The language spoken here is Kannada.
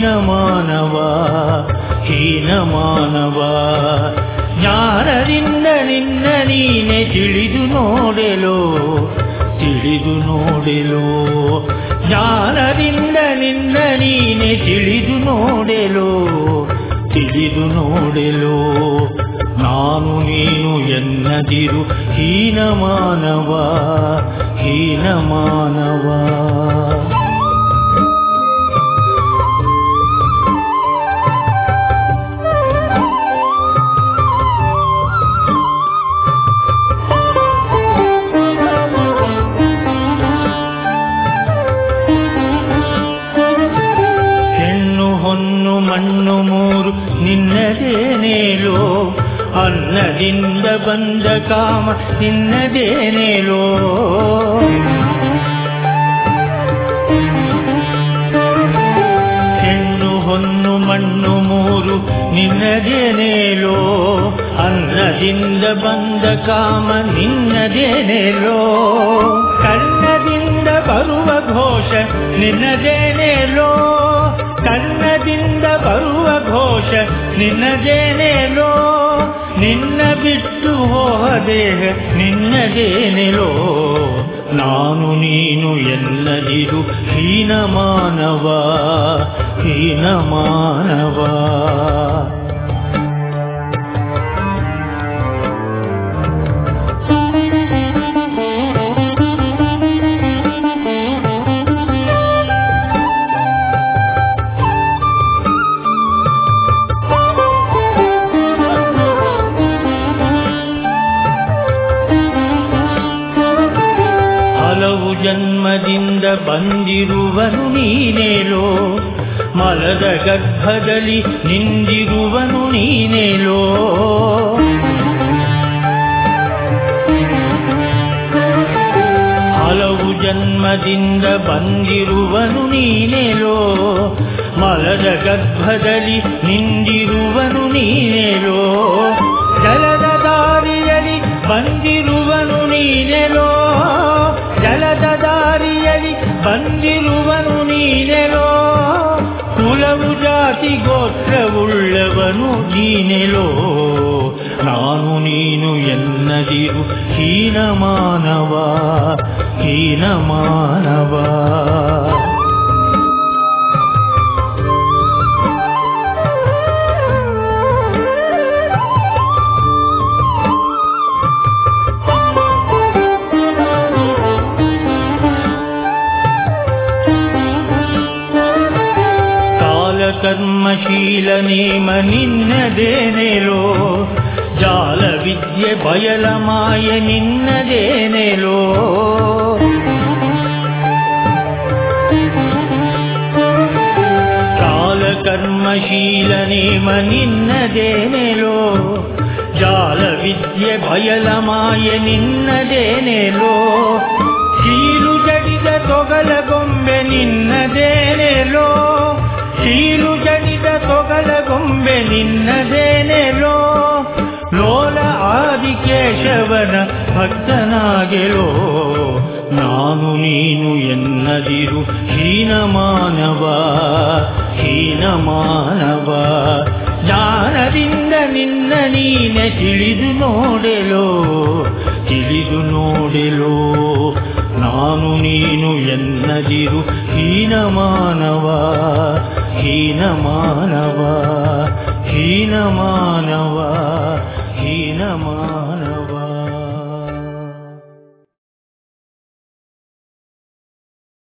ಹೀನಮಾನವ ಹೀನಮಾನವ. ಜ್ಞಾನದಿಂದ ನಿನ್ನ ನೀನೆ ತಿಳಿದು ನೋಡೆಲೋ ತಿಳಿದು ನೋಡೆಲೋ. ಜ್ಞಾನದಿಂದ ನಿನ್ನ ನೀನೆ ತಿಳಿದು ನೋಡೆಲೋ ತಿಳಿದು ನೋಡೆಲೋ. ನಾನು ನೀನು ಎನ್ನದಿರು ಹೀನಮಾನವ ಹೀನಮಾನವ. ಮಣ್ಣು ಮೂರು ನಿನ್ನದೇನೇಲೋ. ಅನ್ನದಿಂದ ಬಂದ ಕಾಮ ನಿನ್ನದೇನೇಲೋ. ಹೆಣ್ಣು ಹೊನ್ನು ಮಣ್ಣು ಮೂರು ನಿನ್ನದೇನೇಲೋ. ಅನ್ನದಿಂದ ಬಂದ ಕಾಮ ನಿನ್ನದೇನೇಲೋ. ಕನ್ನದಿಂದ ಬರುವ ಘೋಷ ನಿನ್ನದೇನೇಲೋ. ಕನ್ನದಿಂದ ಬರುವ ಘೋಷ ನಿನ್ನದೇನೇಲೋ. ನಿನ್ನ ಬಿಟ್ಟು ಹೋದೇಹ ನಿನ್ನದೇನೆಲೋ. ನಾನು ನೀನು ಎನ್ನದಿರು ಹೀನಮಾನವ ಹೀನಮಾನವ. ಹಲವು ಜನ್ಮದಿಂದ ಬಂದಿರುವನು ನೀನೇಲೋ. ಮಲದ ಗರ್ಭದಲ್ಲಿ ನಿಂದಿರುವನು ನೀನೇಲೋ. ಹಲವು ಜನ್ಮದಿಂದ ಬಂದಿರುವನು ನೀನೇಲೋ. ಮಲದ ಗರ್ಭದಲ್ಲಿ ನಿಂದಿರುವನು ನೀನೇಲೋ. ಜಲದ ದಾರಿಯಲ್ಲಿ ಬಂದಿರುವನು ನೀನೆಲೋ. ಜಲದ ದಾರಿಯಲ್ಲಿ ಬಂದಿರುವನು ನೀನೆಲೋ. ಕುಲವು ಜಾತಿ ಗೋತ್ರವುಳ್ಳವನು ನೀನೆಲೋ. ನಾನು ನೀನು ಎನ್ನದಿರು ಹೀನಮಾನವ ಹೀನಮಾನವ. ಕರ್ಮಶೀಲ ನೇಮ ನಿನ್ನದೇನೆಲೋ. ಜಾಲ ವಿದ್ಯೆ ಬಯಲ ಮಾಯ ನಿನ್ನದೇನೆಲೋ. ಕಾಲ ಕರ್ಮಶೀಲ ನೇಮ ನಿನ್ನದೇನೆಲೋ. ಜಾಲ ವಿದ್ಯೆ ಬಯಲ ಮಾಯ ನಿನ್ನದೇನೆಲೋ. ಶೀಲು ಜಡಿದ ತೊಗಲ ಗೊಂಬೆ ನಿನ್ನದೇನೆಲೋ. ಶೀಲು ಜಡಿದ ತೊಗಲ ಗೊಂಬೆ ನಿನ್ನದೇನೆಲೋ. ಲೋಲ ಆದಿಕೇಶವನ ಭಕ್ತನಾಗೆಲೋ. ನಾನು ನೀನು ಎನ್ನದಿರು ಹೀನಮಾನವ ಹೀನಮಾನವ. ಜ್ಞಾನದಿಂದ ನಿನ್ನ ನೀನೆ ತಿಳಿದು ನೋಡೆಲೋ ತಿಳಿದು ನೋಡೆಲೋ. ನಾನು ನೀನು ಎನ್ನದಿರು ಹೀನಮಾನವ ಹೀನಮಾನವ ಹೀನಮಾನವ ಹೀನಮಾನವ.